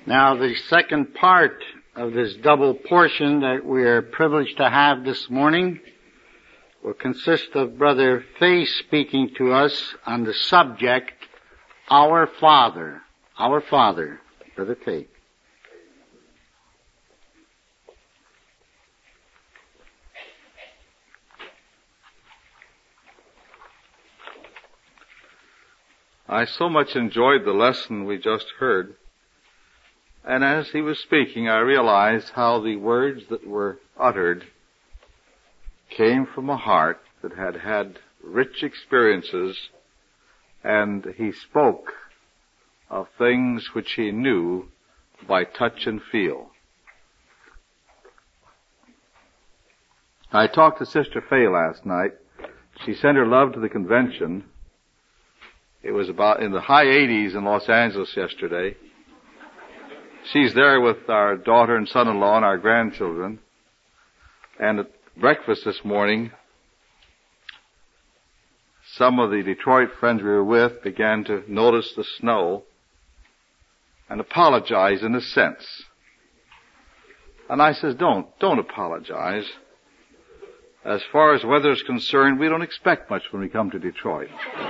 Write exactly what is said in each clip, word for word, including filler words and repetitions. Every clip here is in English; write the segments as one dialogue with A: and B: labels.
A: Now, the second part of this double portion that we are privileged to have this morning will consist of Brother Fay speaking to us on the subject, Our Father. Our Father. Brother Fay.
B: I so much enjoyed the lesson we just heard, and as he was speaking, I realized how the words that were uttered came from a heart that had had rich experiences, and he spoke of things which he knew by touch and feel. I talked to Sister Fay last night. She sent her love to the convention. It was about in the high eighties in Los Angeles yesterday. She's there with our daughter and son-in-law and our grandchildren. And at breakfast this morning, some of the Detroit friends we were with began to notice the snow and apologize in a sense. And I says, don't, don't apologize. As far as weather is concerned, we don't expect much when we come to Detroit.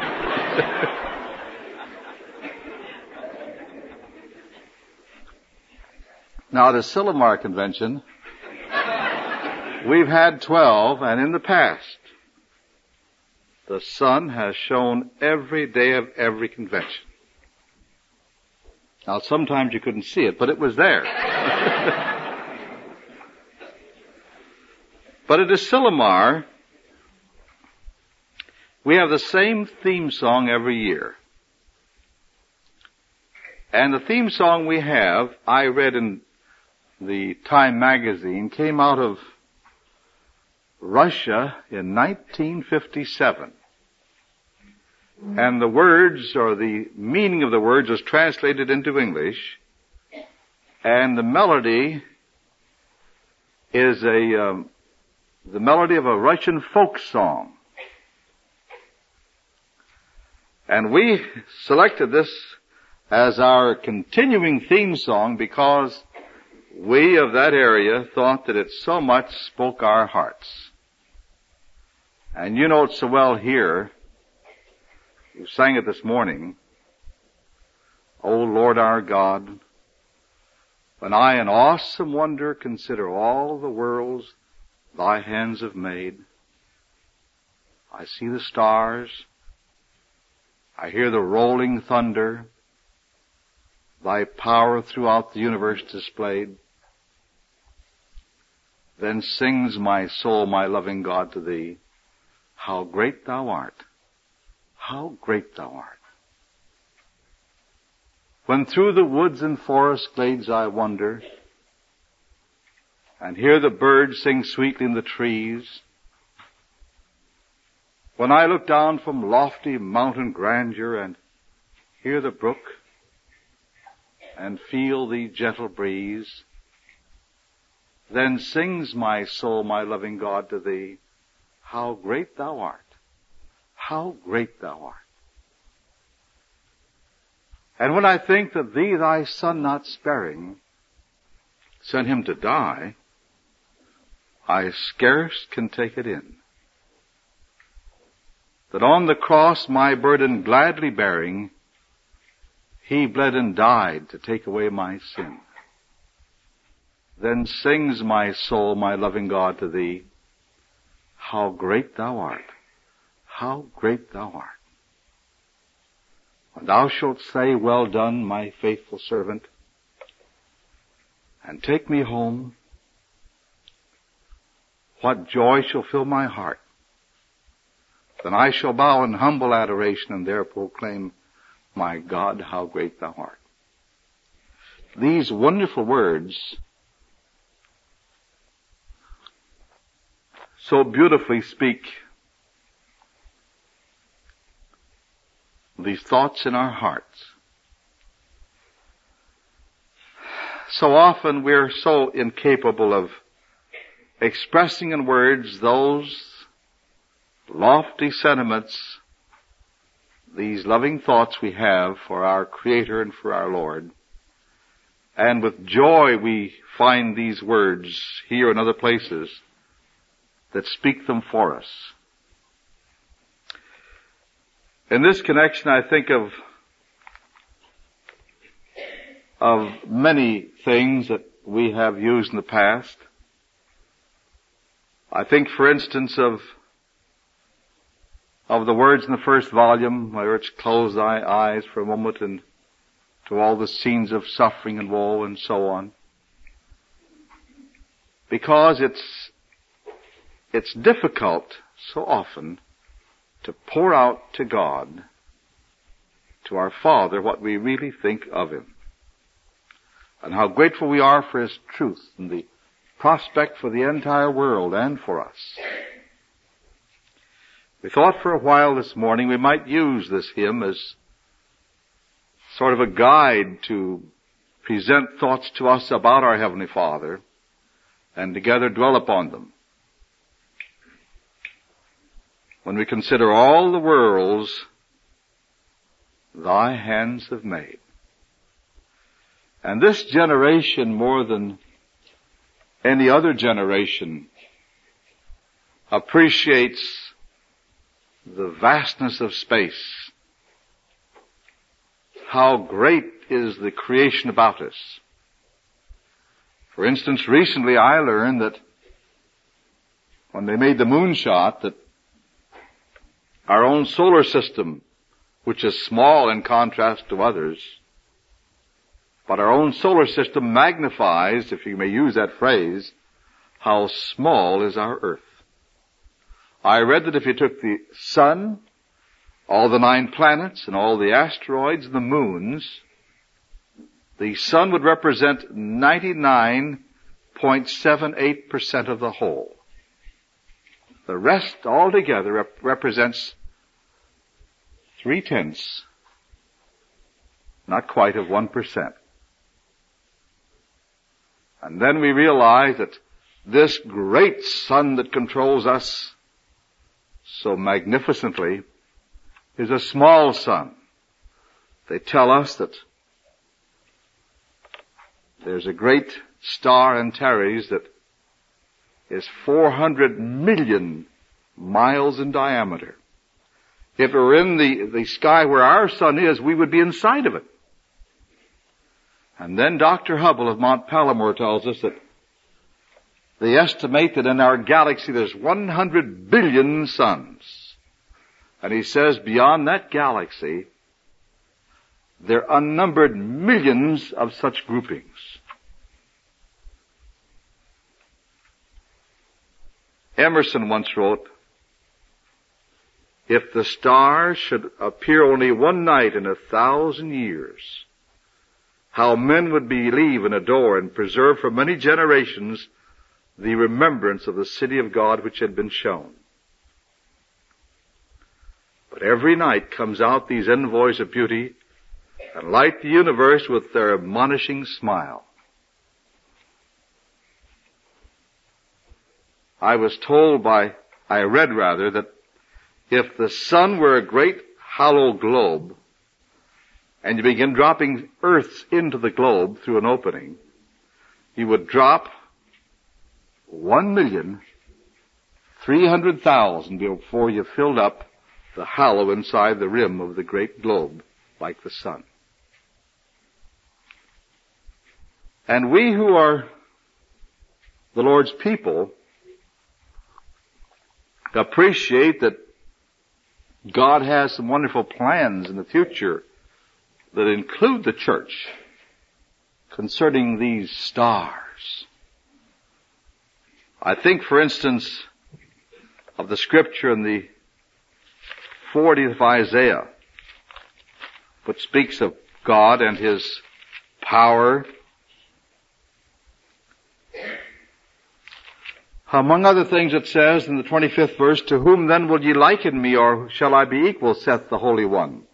B: Now, the Sillamar Convention, we've had twelve, and in the past, the sun has shone every day of every convention. Now, sometimes you couldn't see it, but it was there. But at the Sillamar, we have the same theme song every year. And the theme song we have, I read in the Time magazine, came out of Russia in nineteen fifty-seven. And the words, or the meaning of the words, was translated into English. And the melody is a, um, the melody of a Russian folk song. And we selected this as our continuing theme song because we of that area thought that it so much spoke our hearts. And you know it so well here. You sang it this morning. O Lord our God, when I in awesome wonder consider all the worlds thy hands have made, I see the stars, I hear the rolling thunder, thy power throughout the universe displayed. Then sings my soul, my loving God, to thee, how great thou art, how great thou art. When through the woods and forest glades I wander, and hear the birds sing sweetly in the trees, when I look down from lofty mountain grandeur and hear the brook and feel the gentle breeze, then sings my soul, my loving God, to thee, how great thou art, how great thou art. And when I think that thee, thy son not sparing, sent him to die, I scarce can take it in. That on the cross my burden gladly bearing, he bled and died to take away my sin. Then sings my soul, my loving God, to thee, how great thou art, how great thou art. When thou shalt say, well done, my faithful servant, and take me home, what joy shall fill my heart. Then I shall bow in humble adoration and there proclaim, my God, how great thou art. These wonderful words so beautifully speak these thoughts in our hearts. So often we're so incapable of expressing in words those lofty sentiments, these loving thoughts we have for our Creator and for our Lord. And with joy we find these words here and other places that speak them for us. In this connection, I think of of many things that we have used in the past. I think, for instance, of of the words in the first volume, where it's close thy eyes for a moment and to all the scenes of suffering and woe and so on. Because it's it's difficult so often to pour out to God, to our Father, what we really think of Him. And how grateful we are for His truth and the prospect for the entire world and for us. We thought for a while this morning we might use this hymn as sort of a guide to present thoughts to us about our Heavenly Father and together dwell upon them. When we consider all the worlds thy hands have made. And this generation, more than any other generation, appreciates the vastness of space. How great is the creation about us. For instance, recently I learned that when they made the moonshot, that our own solar system, which is small in contrast to others, but our own solar system magnifies, if you may use that phrase, how small is our Earth. I read that if you took the sun, all the nine planets, and all the asteroids and the moons, the sun would represent ninety-nine point seven eight percent of the whole. The rest altogether rep- represents three-tenths, not quite of one percent. And then we realize that this great sun that controls us so magnificently is a small sun. They tell us that there's a great star Antares that is four hundred million miles in diameter. If it were in the, the sky where our sun is, we would be inside of it. And then Doctor Hubble of Mont Palomar tells us that they estimate that in our galaxy there's one hundred billion suns. And he says beyond that galaxy, there are unnumbered millions of such groupings. Emerson once wrote, if the stars should appear only one night in a thousand years, how men would believe and adore and preserve for many generations the remembrance of the city of God which had been shown. But every night comes out these envoys of beauty and light the universe with their admonishing smile. I was told by, I read rather, that if the sun were a great hollow globe, and you begin dropping earths into the globe through an opening, you would drop one million three hundred thousand before you filled up the hollow inside the rim of the great globe, like the sun. And we who are the Lord's people appreciate that God has some wonderful plans in the future that include the church concerning these stars. I think, for instance, of the scripture in the fortieth of Isaiah, which speaks of God and His power. Among other things it says in the twenty-fifth verse, to whom then will ye liken me, or shall I be equal, saith the Holy One?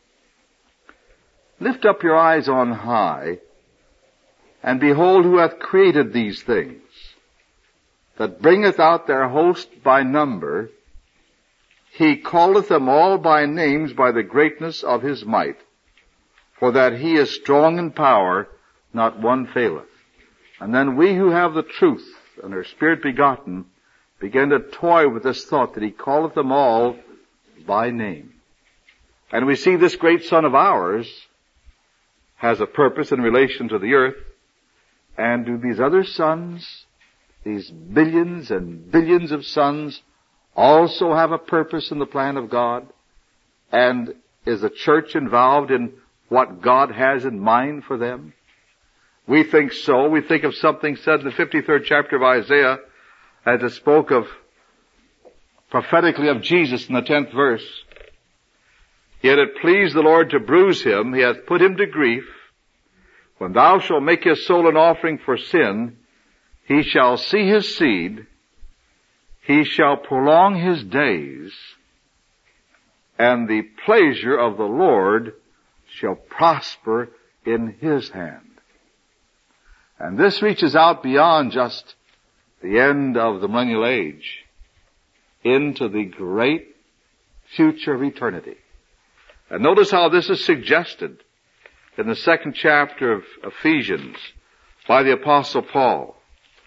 B: Lift up your eyes on high, and behold who hath created these things, that bringeth out their host by number. He calleth them all by names by the greatness of His might, for that He is strong in power, not one faileth. And then we who have the truth and are Spirit begotten begin to toy with this thought that he calleth them all by name. And we see this great Son of ours has a purpose in relation to the earth, and do these other sons, these billions and billions of sons, also have a purpose in the plan of God? And is the church involved in what God has in mind for them? We think so. We think of something said in the fifty-third chapter of Isaiah as it spoke of prophetically of Jesus in the tenth verse. Yet it pleased the Lord to bruise him, he hath put him to grief. When thou shalt make his soul an offering for sin, he shall see his seed, he shall prolong his days, and the pleasure of the Lord shall prosper in his hand. And this reaches out beyond just the end of the millennial age into the great future of eternity. And notice how this is suggested in the second chapter of Ephesians by the Apostle Paul.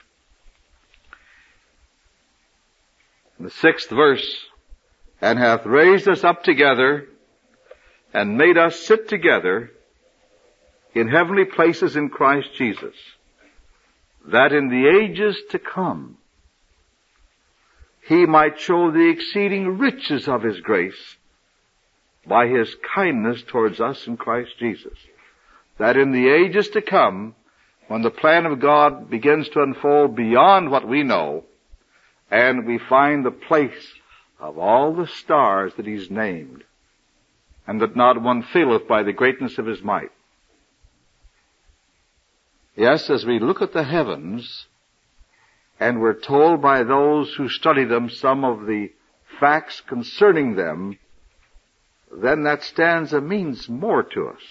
B: In the sixth verse, and hath raised us up together and made us sit together in heavenly places in Christ Jesus, that in the ages to come he might show the exceeding riches of his grace by his kindness towards us in Christ Jesus. That in the ages to come, when the plan of God begins to unfold beyond what we know, and we find the place of all the stars that he's named, and that not one faileth by the greatness of his might. Yes, as we look at the heavens, and we're told by those who study them some of the facts concerning them, then that stanza means more to us.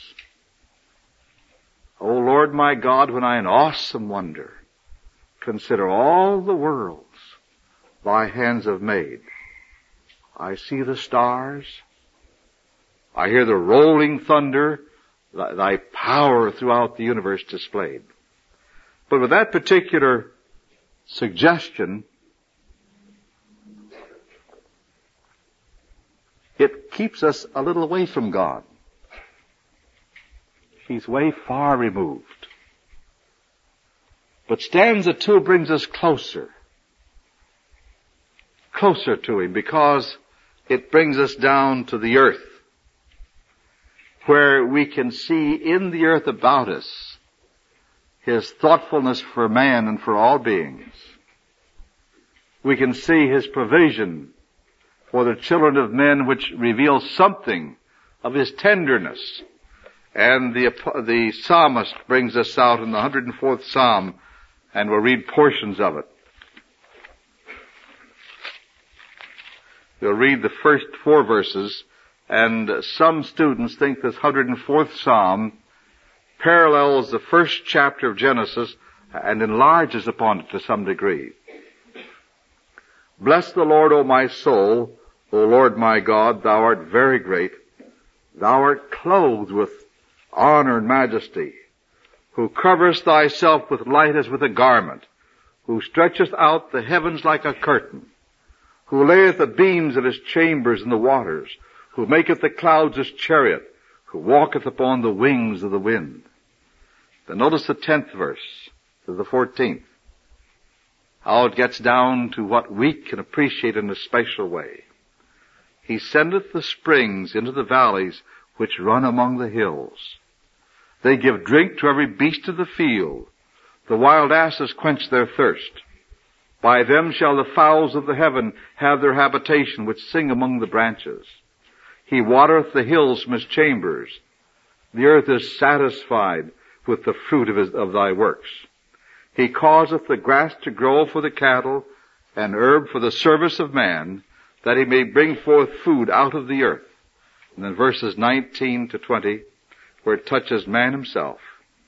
B: O Lord my God, when I in awesome wonder consider all the worlds thy hands have made, I see the stars, I hear the rolling thunder, thy, thy power throughout the universe displayed. But with that particular suggestion, it keeps us a little away from God. He's way far removed. But stanza two brings us closer. Closer to him, because it brings us down to the earth, where we can see in the earth about us his thoughtfulness for man and for all beings. We can see his provision for the children of men, which reveals something of his tenderness. And the, the psalmist brings us out in the one hundred fourth Psalm, and we'll read portions of it. We'll read the first four verses, and some students think this one hundred fourth Psalm parallels the first chapter of Genesis and enlarges upon it to some degree. Bless the Lord, O my soul, O Lord my God, thou art very great. Thou art clothed with honor and majesty, who coverest thyself with light as with a garment, who stretcheth out the heavens like a curtain, who layeth the beams of his chambers in the waters, who maketh the clouds his chariot, who walketh upon the wings of the wind. Then notice the tenth verse to the fourteenth. How it gets down to what we can appreciate in a special way. He sendeth the springs into the valleys which run among the hills. They give drink to every beast of the field. The wild asses quench their thirst. By them shall the fowls of the heaven have their habitation, which sing among the branches. He watereth the hills from his chambers. The earth is satisfied with the fruit of, his, of thy works. He causeth the grass to grow for the cattle, and herb for the service of man, that he may bring forth food out of the earth. And then verses nineteen to twenty, where it touches man himself.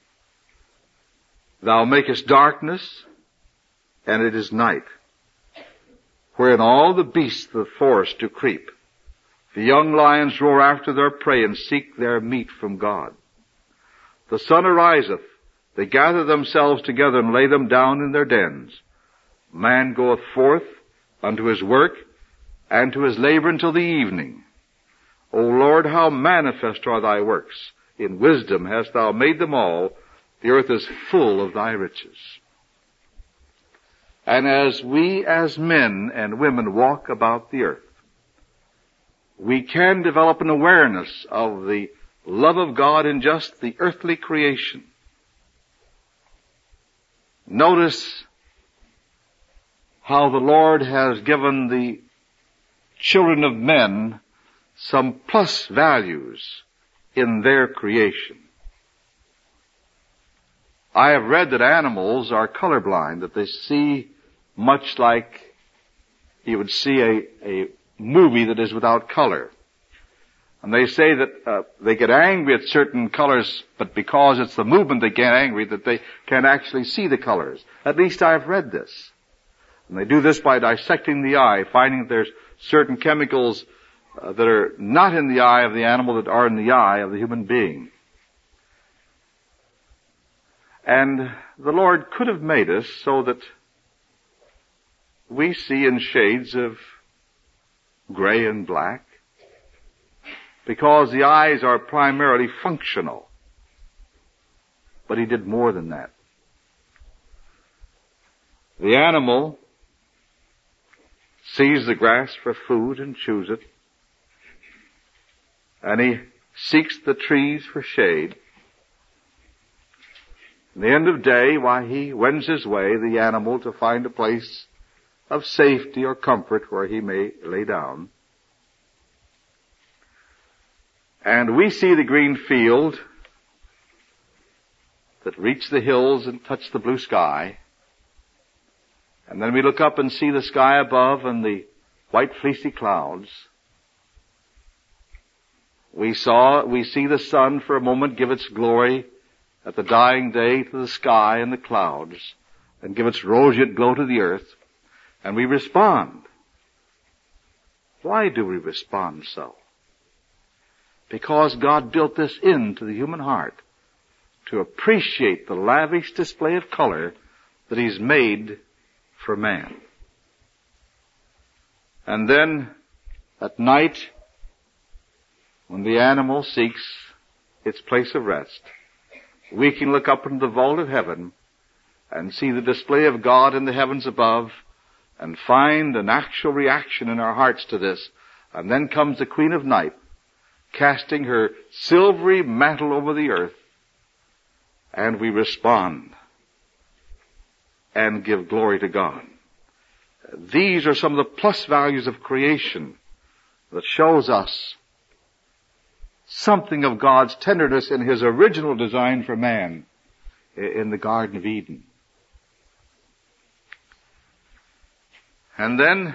B: Thou makest darkness, and it is night, wherein all the beasts of the forest do creep. The young lions roar after their prey, and seek their meat from God. The sun ariseth, They gather themselves together and lay them down in their dens. Man goeth forth unto his work and to his labor until the evening. O Lord, how manifest are thy works! In wisdom hast thou made them all. The earth is full of thy riches. And as we as men and women walk about the earth, we can develop an awareness of the love of God in just the earthly creation. Notice how the Lord has given the children of men some plus values in their creation. I have read that animals are colorblind, that they see much like you would see a, a movie that is without color. And they say that uh, they get angry at certain colors, but because it's the movement they get angry, that they can actually see the colors. At least I've read this. And they do this by dissecting the eye, finding that there's certain chemicals uh, that are not in the eye of the animal that are in the eye of the human being. And the Lord could have made us so that we see in shades of gray and black, because the eyes are primarily functional. But He did more than that. The animal sees the grass for food and chews it, and he seeks the trees for shade. In the end of day, why, he wends his way, the animal, to find a place of safety or comfort where he may lay down. And we see the green field that reach the hills and touch the blue sky. And then we look up and see the sky above and the white fleecy clouds. We saw, we see the sun for a moment give its glory at the dying day to the sky and the clouds, and give its roseate glow to the earth, and we respond. Why do we respond so? Because God built this into the human heart to appreciate the lavish display of color that He's made for man. And then at night, when the animal seeks its place of rest, we can look up into the vault of heaven and see the display of God in the heavens above and find an actual reaction in our hearts to this. And then comes the Queen of Night, casting her silvery mantle over the earth, and we respond and give glory to God. These are some of the plus values of creation that shows us something of God's tenderness in His original design for man in the Garden of Eden. And then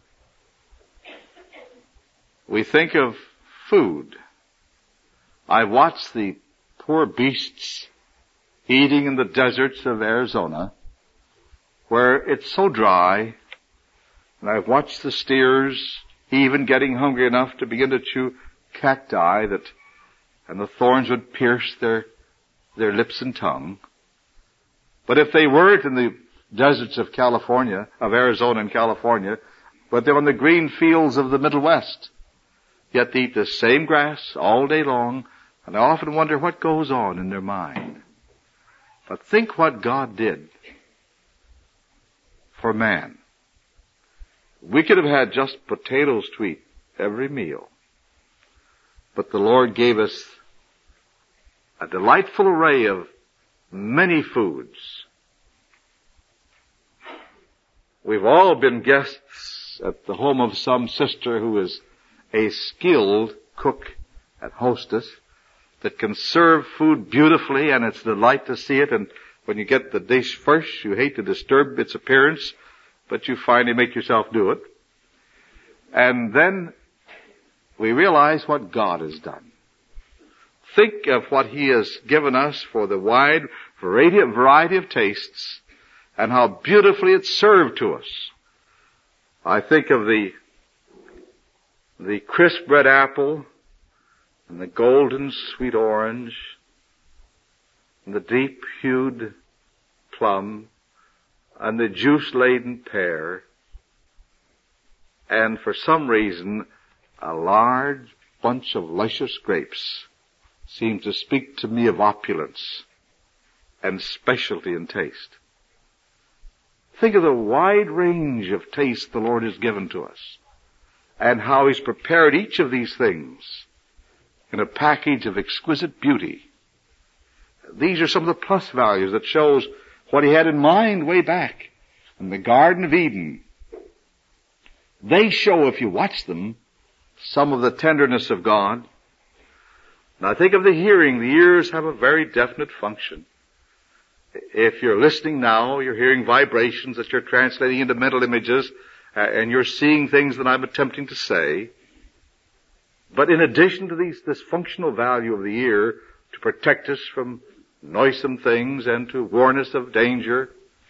B: we think of food. I watched the poor beasts eating in the deserts of Arizona, where it's so dry, and I've watched the steers even getting hungry enough to begin to chew cacti that, and the thorns would pierce their, their lips and tongue. But if they weren't in the deserts of California, of Arizona and California, but they're on the green fields of the Middle West, yet they eat the same grass all day long, and I often wonder what goes on in their mind. But think what God did for man. We could have had just potatoes to eat every meal, but the Lord gave us a delightful array of many foods. We've all been guests at the home of some sister who is a skilled cook and hostess that can serve food beautifully, and it's a delight to see it. And when you get the dish first, you hate to disturb its appearance, but you finally make yourself do it. And then we realize what God has done. Think of what He has given us for the wide variety of, variety of tastes, and how beautifully it's served to us. I think of the the crisp red apple and the golden sweet orange, and the deep-hued plum, and the juice-laden pear, and for some reason, a large bunch of luscious grapes seems to speak to me of opulence and specialty in taste. Think of the wide range of taste the Lord has given to us, and how He's prepared each of these things in a package of exquisite beauty. These are some of the plus values that shows what He had in mind way back in the Garden of Eden. They show, if you watch them, some of the tenderness of God. Now think of the hearing. The ears have a very definite function. If you're listening now, you're hearing vibrations that you're translating into mental images, uh, and you're seeing things that I'm attempting to say. But in addition to these, this functional value of the ear to protect us from noisome things and to warn us of danger,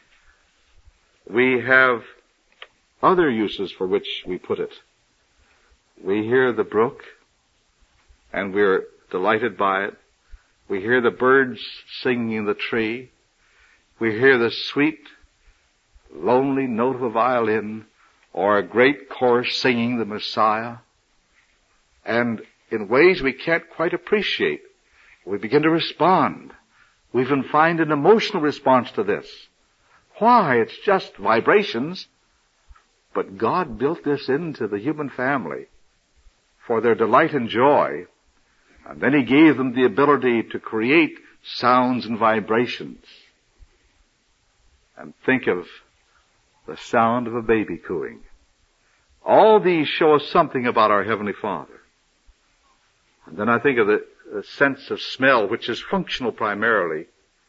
B: we have other uses for which we put it. We hear the brook, and we're delighted by it. We hear the birds singing in the tree. We hear the sweet, lonely note of a violin or a great chorus singing the Messiah. And in ways we can't quite appreciate, we begin to respond. We even find an emotional response to this. Why? It's just vibrations. But God built this into the human family for their delight and joy. And then He gave them the ability to create sounds and vibrations. And think of the sound of a baby cooing. All these show us something about our Heavenly Father. And then I think of the, the sense of smell, which is functional primarily.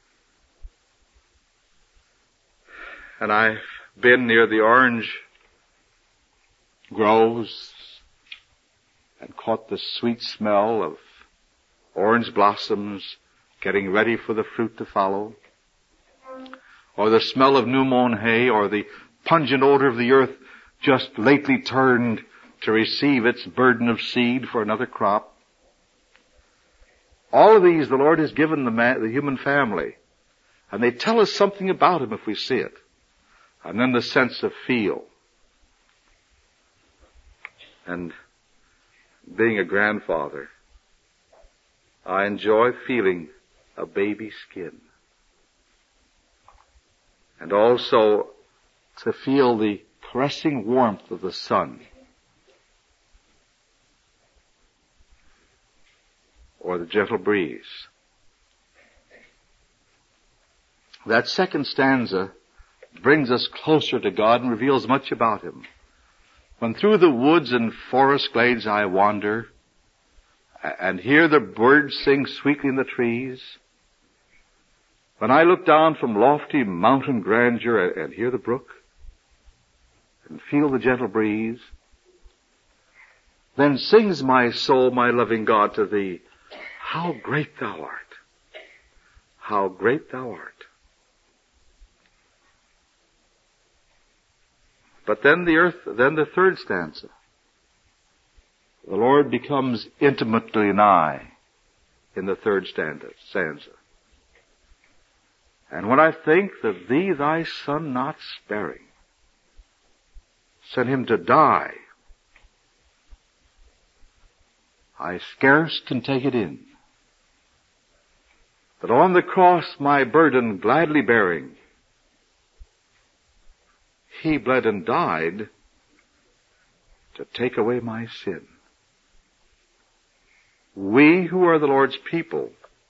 B: And I've been near the orange groves and caught the sweet smell of orange blossoms getting ready for the fruit to follow, or the smell of new-mown hay, or the pungent odor of the earth just lately turned to receive its burden of seed for another crop. All of these the Lord has given the, man, the human family, and they tell us something about Him if we see it. And then the sense of feel. And being a grandfather, I enjoy feeling a baby's skin. And also to feel the caressing warmth of the sun. Or the gentle breeze. That second stanza brings us closer to God and reveals much about Him. When through the woods and forest glades I wander, and hear the birds sing sweetly in the trees, when I look down from lofty mountain grandeur and hear the brook, and feel the gentle breeze, then sings my soul, my loving God, to Thee, how great Thou art! How great Thou art! But then the earth, then the third stanza. The Lord becomes intimately nigh in the third stanza. And when I think that Thee, Thy Son not sparing, sent Him to die, I scarce can take it in. That on the cross my burden gladly bearing, He bled and died to take away my sin. We who are the Lord's people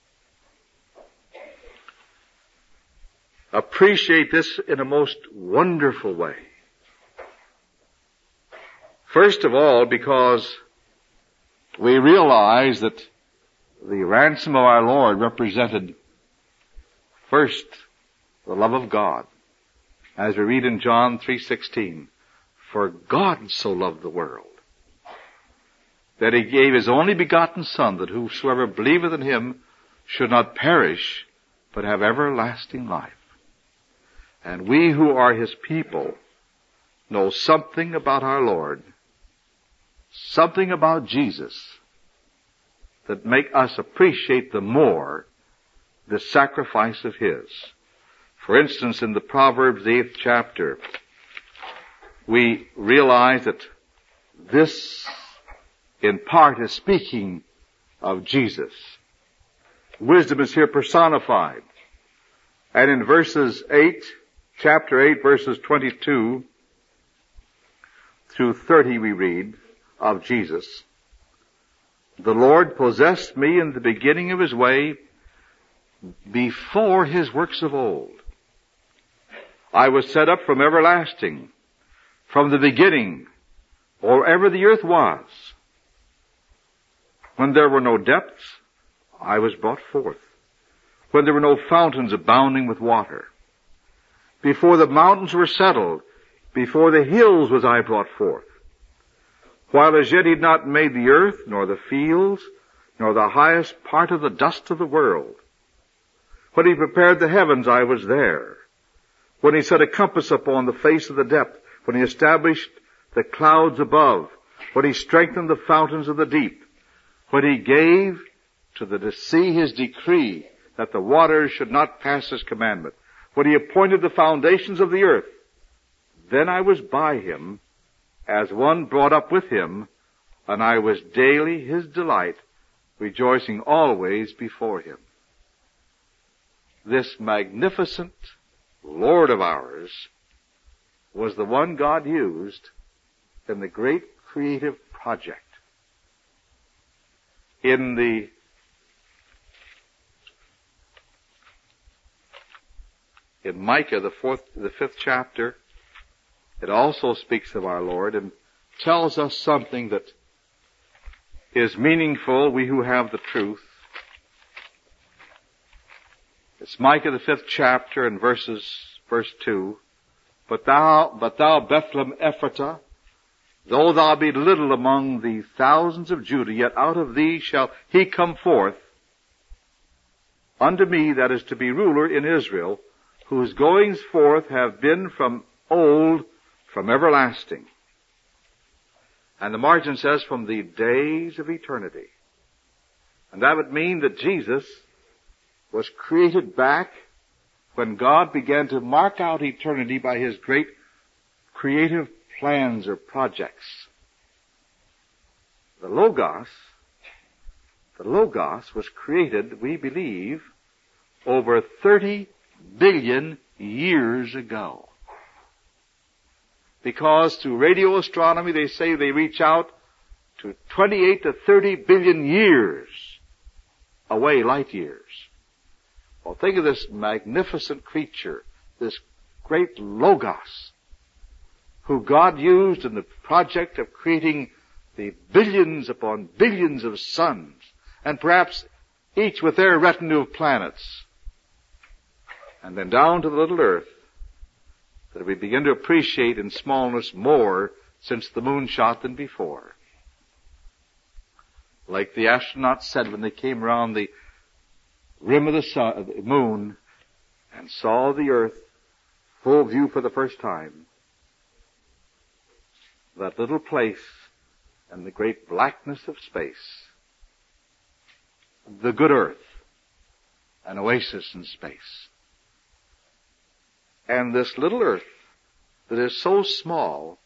B: appreciate this in a most wonderful way. First of all, because we realize that the ransom of our Lord represented first the love of God. As we read in John three sixteen, for God so loved the world, that He gave His only begotten Son, that whosoever believeth in Him should not perish, but have everlasting life. And we who are His people know something about our Lord, something about Jesus, that make us appreciate the more this sacrifice of His. For instance, in the Proverbs, the eighth chapter, we realize that this, in part, is speaking of Jesus. Wisdom is here personified. And in verses eight, chapter eight, verses twenty-two through thirty, we read of Jesus, "The Lord possessed me in the beginning of His way, before His works of old. I was set up from everlasting, from the beginning, or ever the earth was. When there were no depths, I was brought forth. When there were no fountains abounding with water. Before the mountains were settled, before the hills was I brought forth. While as yet He had not made the earth, nor the fields, nor the highest part of the dust of the world. When He prepared the heavens, I was there. When He set a compass upon the face of the depth, when He established the clouds above, when He strengthened the fountains of the deep, when He gave to the sea His decree that the waters should not pass His commandment, when He appointed the foundations of the earth, then I was by Him as one brought up with Him, and I was daily His delight, rejoicing always before Him." This magnificent Lord of ours was the one God used in the great creative project. In the in Micah, the fourth, the fifth chapter, it also speaks of our Lord and tells us something that is meaningful, we who have the truth. It's Micah, the fifth chapter, and verses, verse two. But thou, but thou, Bethlehem Ephratah, though thou be little among the thousands of Judah, yet out of thee shall He come forth unto me that is to be ruler in Israel, whose goings forth have been from old, from everlasting. And the margin says, from the days of eternity. And that would mean that Jesus was created back when God began to mark out eternity by His great creative plans or projects. The Logos, the Logos was created, we believe, over thirty billion years ago. Because through radio astronomy they say they reach out to twenty-eight to thirty billion years away, light years. Well, think of this magnificent creature, this great Logos, who God used in the project of creating the billions upon billions of suns, and perhaps each with their retinue of planets. And then down to the little earth, that we begin to appreciate in smallness more since the moon shot than before. Like the astronauts said when they came around the rim of the sun, the moon, and saw the earth full view for the first time, that little place and the great blackness of space, the good earth, an oasis in space. And this little earth that is so small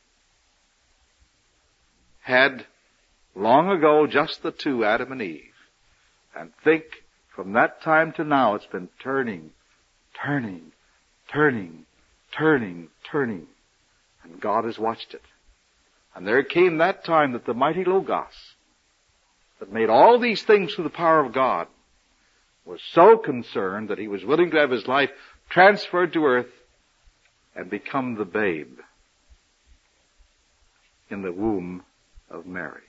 B: had long ago just the two, Adam and Eve. And think, from that time to now, it's been turning, turning, turning, turning, turning. And God has watched it. And there came that time that the mighty Logos, that made all these things through the power of God, was so concerned that He was willing to have His life transferred to earth and become the babe in the womb of Mary.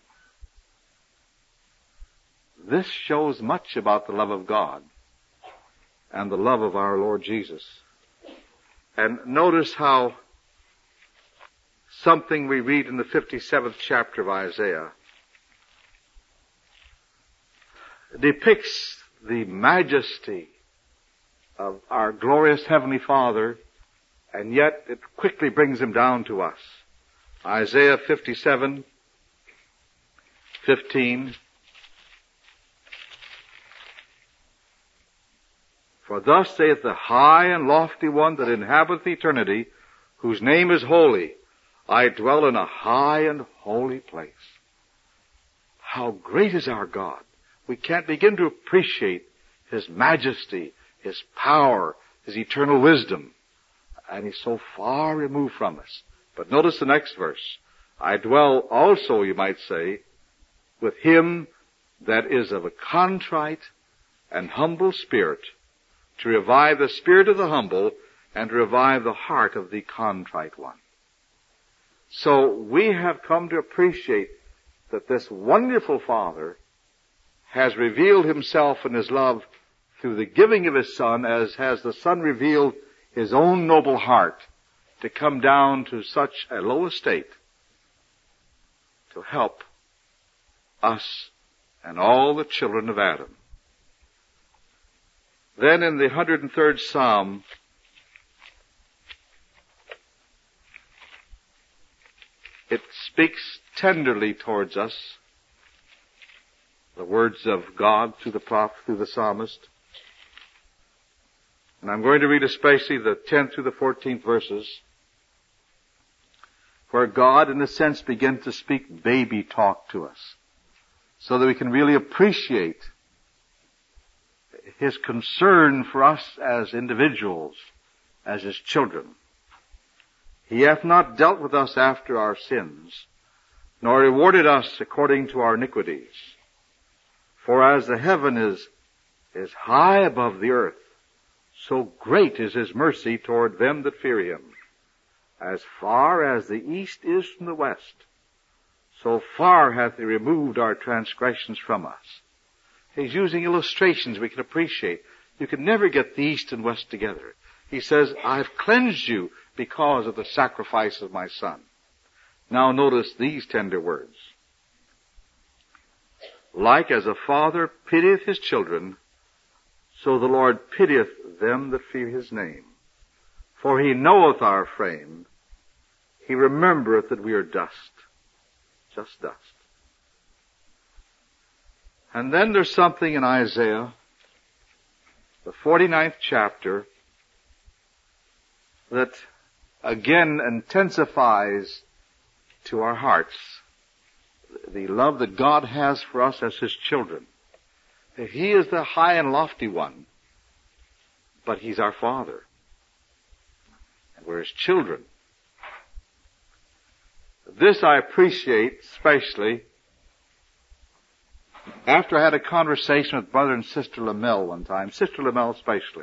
B: This shows much about the love of God and the love of our Lord Jesus. And notice how something we read in the fifty-seventh chapter of Isaiah depicts the majesty of our glorious Heavenly Father, and yet it quickly brings Him down to us. Isaiah fifty-seven, fifteen. For thus saith the high and lofty one that inhabiteth eternity, whose name is holy. I dwell in a high and holy place. How great is our God! We can't begin to appreciate His majesty, His power, His eternal wisdom. And He's so far removed from us. But notice the next verse. I dwell also, you might say, with him that is of a contrite and humble spirit, to revive the spirit of the humble and to revive the heart of the contrite one. So we have come to appreciate that this wonderful Father has revealed Himself in His love through the giving of His Son, as has the Son revealed His own noble heart to come down to such a low estate to help us and all the children of Adam. Then in the one hundred third Psalm, it speaks tenderly towards us, the words of God through the prophet, through the psalmist. And I'm going to read especially the tenth through the fourteenth verses, where God, in a sense, begins to speak baby talk to us, so that we can really appreciate His concern for us as individuals, as His children. He hath not dealt with us after our sins, nor rewarded us according to our iniquities. For as the heaven is, is high above the earth, so great is His mercy toward them that fear Him. As far as the east is from the west, so far hath He removed our transgressions from us. He's using illustrations we can appreciate. You can never get the east and west together. He says, I've cleansed you because of the sacrifice of my Son. Now notice these tender words. Like as a father pitieth his children, so the Lord pitieth them that fear His name. For He knoweth our frame. He remembereth that we are dust. Just dust. And then there's something in Isaiah, the forty-ninth chapter, that again intensifies to our hearts the love that God has for us as His children. He is the high and lofty one, but He's our Father. And we're His children. This I appreciate especially after I had a conversation with Brother and Sister Lamel one time, Sister Lamel especially.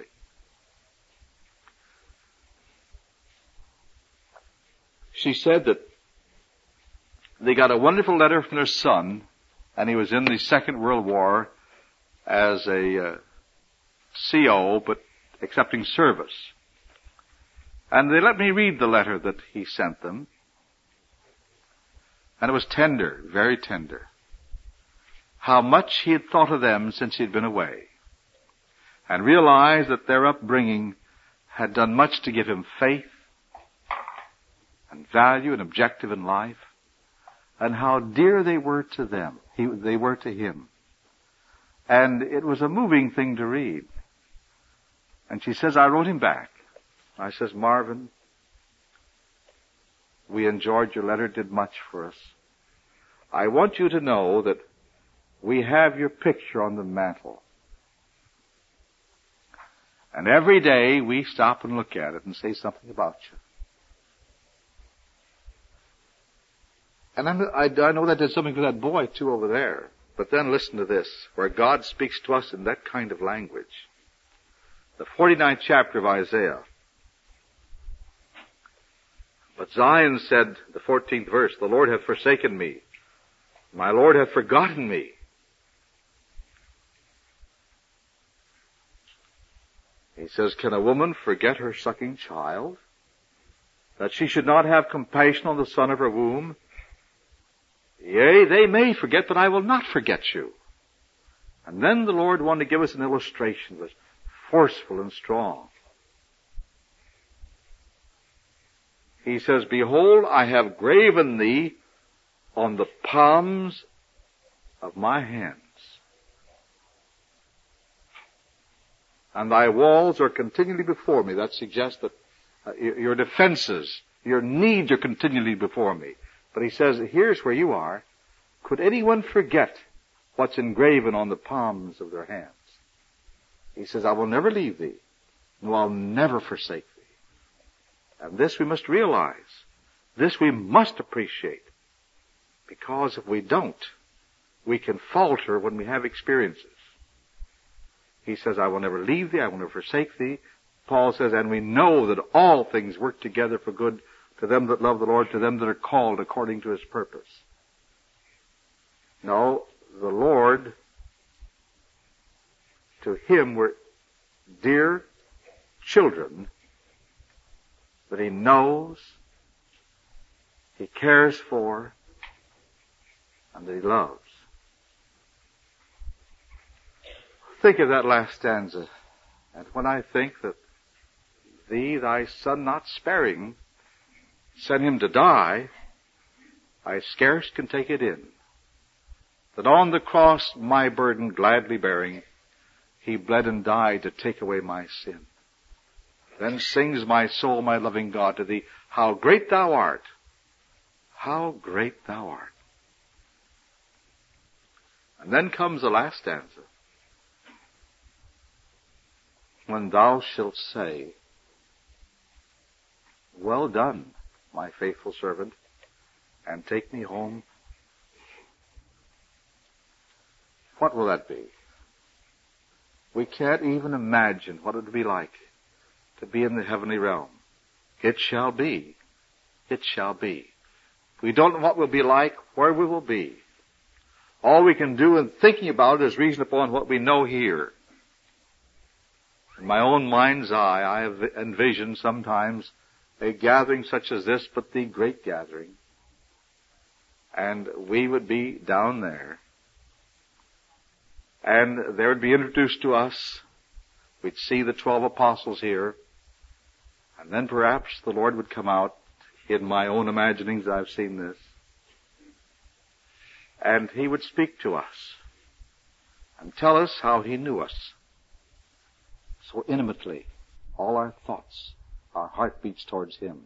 B: She said that they got a wonderful letter from their son, and he was in the Second World War as a uh, C O, but accepting service. And they let me read the letter that he sent them. And it was tender, very tender. How much he had thought of them since he had been away. And realized that their upbringing had done much to give him faith and value and objective in life. And how dear they were to them. He, they were to him. And it was a moving thing to read. And she says, I wrote him back. I says, Marvin, we enjoyed your letter, did much for us. I want you to know that we have your picture on the mantle. And every day we stop and look at it and say something about you. And I'm, I, I know that did something for that boy too over there. But then listen to this, where God speaks to us in that kind of language. The forty-ninth chapter of Isaiah. But Zion said, the fourteenth verse, the Lord hath forsaken me. My Lord hath forgotten me. He says, can a woman forget her sucking child? That she should not have compassion on the son of her womb? Yea, they may forget, but I will not forget you. And then the Lord wanted to give us an illustration that was forceful and strong. He says, behold, I have graven thee on the palms of my hands. and thy walls are continually before me. That suggests that uh, your defenses, your needs are continually before me. But he says, here's where you are. Could anyone forget what's engraven on the palms of their hands? He says, I will never leave thee, no, I'll never forsake thee. And this we must realize. This we must appreciate. Because if we don't, we can falter when we have experiences. He says, I will never leave thee, I will never forsake thee. Paul says, and we know that all things work together for good to them that love the Lord, to them that are called according to his purpose. No, the Lord, to him we're dear children that he knows, he cares for, and that he loves. Think of that last stanza. And when I think that thee, thy son not sparing, sent him to die, I scarce can take it in. That on the cross, my burden gladly bearing, he bled and died to take away my sin. Then sings my soul, my loving God, to thee, how great thou art! How great thou art! And then comes the last stanza. When thou shalt say, well done, my faithful servant, and take me home. What will that be? We can't even imagine what it would be like to be in the heavenly realm. It shall be. It shall be. We don't know what we'll be like, where we will be. All we can do in thinking about it is reason upon what we know here. In my own mind's eye, I have envisioned sometimes a gathering such as this, but the great gathering. And we would be down there. And there would be introduced to us. We'd see the twelve apostles here. And then perhaps the Lord would come out. In my own imaginings, I've seen this. And he would speak to us and tell us how he knew us so intimately, all our thoughts, our heartbeats towards him.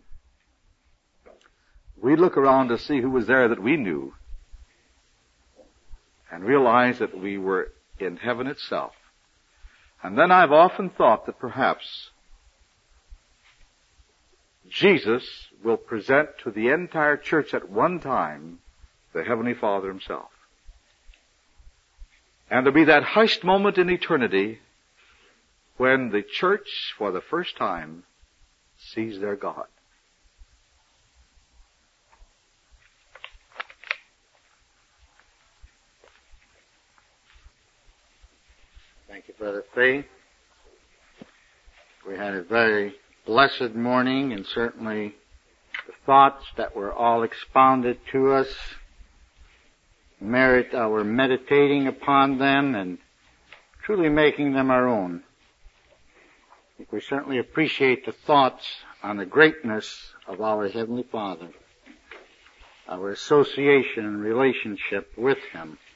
B: We'd look around to see who was there that we knew and realize that we were in heaven itself. And then I've often thought that perhaps Jesus will present to the entire church at one time the Heavenly Father himself. And there'll be that hushed moment in eternity when the church, for the first time, sees their God.
A: Thank you, Brother Fay. We had a very blessed morning, and certainly the thoughts that were all expounded to us merit our meditating upon them and truly making them our own. I think we certainly appreciate the thoughts on the greatness of our Heavenly Father, our association and relationship with him.